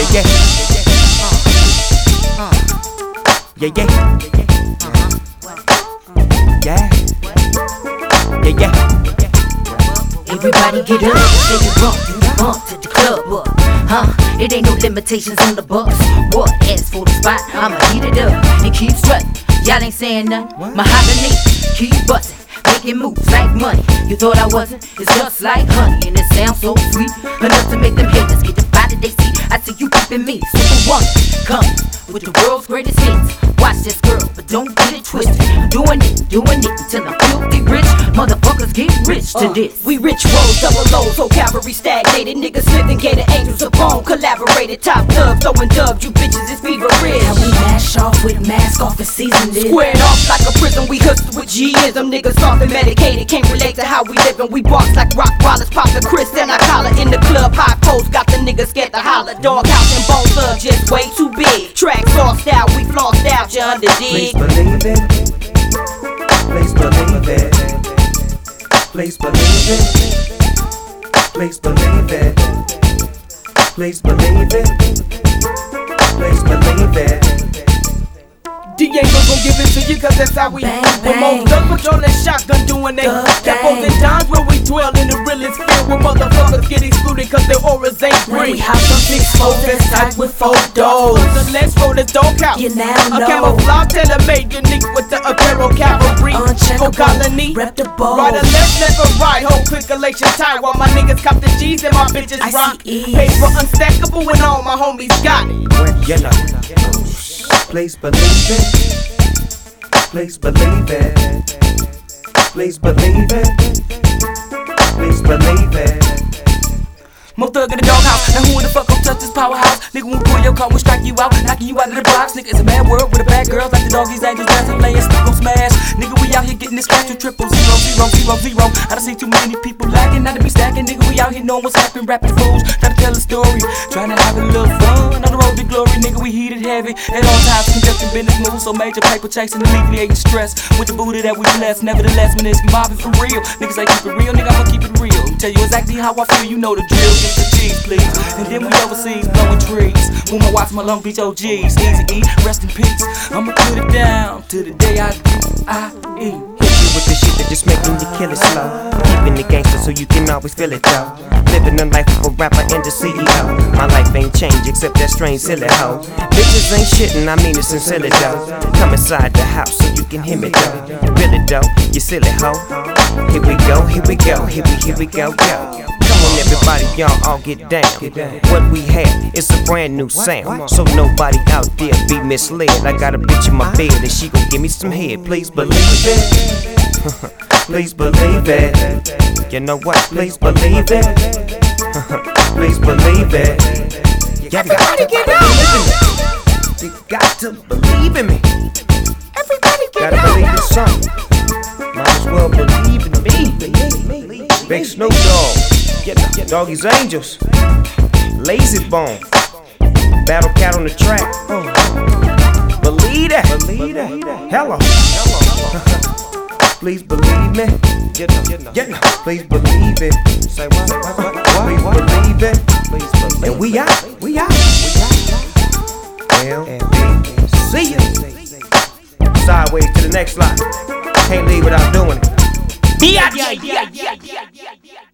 yeah. Yeah, yeah. Yeah, yeah. Everybody get up, say you bump to the club, it ain't no limitations on the bus. What? Ask for the spot, I'ma heat it up and keep strutting. Y'all ain't saying nothing. Mahogany, keep bustin', making moves like money. You thought I wasn't? It's just like honey, and it sounds so sweet, enough to make them haters get the body they see. I see you keeping me, superwoman, come with the world's greatest hits. Watch this girl, but don't get it twisted. Doing it until I'm filthy rich. Motherfuckers get rich to this. We rich rolls, double O's, so cavalry stagnated. Niggas living, gated angels of bone, collaborated. Top thugs, throwing dubs, you bitches is fever rich. How we mash off with mask off and season it. Squared off like a prison, we hustle with G-ism. Niggas soft and medicated, can't relate to how we livin'. We box like rock wallets, pop the Chris and I collar in the club. High post, got the niggas scared to holler. Doghouse and bone thug, just way too big. Track soft style, we flossed out, you under dig. Please believe it. Please believe it. Please believe it. Please believe it. Please believe it. Please believe it. D ain't gon' give it to you cause that's how we bang, When most thugs patrol that shotgun doing they capos and times where we dwell in the realest field where motherfuckers get excluded cause their auras ain't When we green. hop some 6-4 that's tight with 4 doors. The next road is doghouse. You now know. A camouflage tailor-made unique with the apparel cavalry. Whole colony. Rep the balls. Right or left, left or right, whole circulation tight while my niggas cop the G's and my bitches rock. Paper unstackable and all my homies got it. When you know. Please believe it. Please believe it. Please believe it. Please believe it. More thug in the doghouse. Now who in the fuck gon' touch this powerhouse? Nigga won't pull your car, will strike you out, knocking you out of the box. Nigga, it's a mad world with a bad girls like the doggies, angels, dancing, laying, stick gon' smash. Nigga, we out here getting this cash to 0000000. I done seen too many people lacking, not to be stacking. Nigga, we out here knowing what's happening, rapping fools, trying to tell a story, trying to have a little fun on the road to glory. Nigga, we heated heavy at all times, conducting business moves, so major paper chasing, alleviating stress with the booty that we bless. Nevertheless, man, it's mobbing for real. Niggas ain't keep it real, nigga, I'ma keep it real. Tell you exactly how I feel, you know the drill. Get the cheese, please. And then we overseas blowing trees. When I watch my Long Beach OGs, Easy E, rest in peace. I'ma put it down to the day I eat. Hit you with the shit that just making you kill it slow. Keeping the gangster so you can always feel it though. Living the life of a rapper and the CEO. My life ain't changed except that strange silly hoe. Bitches ain't shitting, I mean it sincerely though. Come inside the house so you can hear me though. Really though, you silly hoe. Here we go, here we go, here we go, go. Come on everybody, y'all all get down. What we have is a brand new sound, so nobody out there be misled. I got a bitch in my bed and she gon' give me some head. Please believe it. Please believe it. You know what? Please believe it. Please believe it. You got to get out. You got to believe in me. Everybody Gotta believe in something. Might as well believe in me. Big Snoop Dogg, Doggy's Angels, Lazy Bone, Battle Cat on the track. Believe that. Hello. Please believe me. Please believe it. Say what? Please believe it. And we out. See you. Sideways to the next line. Can't leave without doing it. Yeah.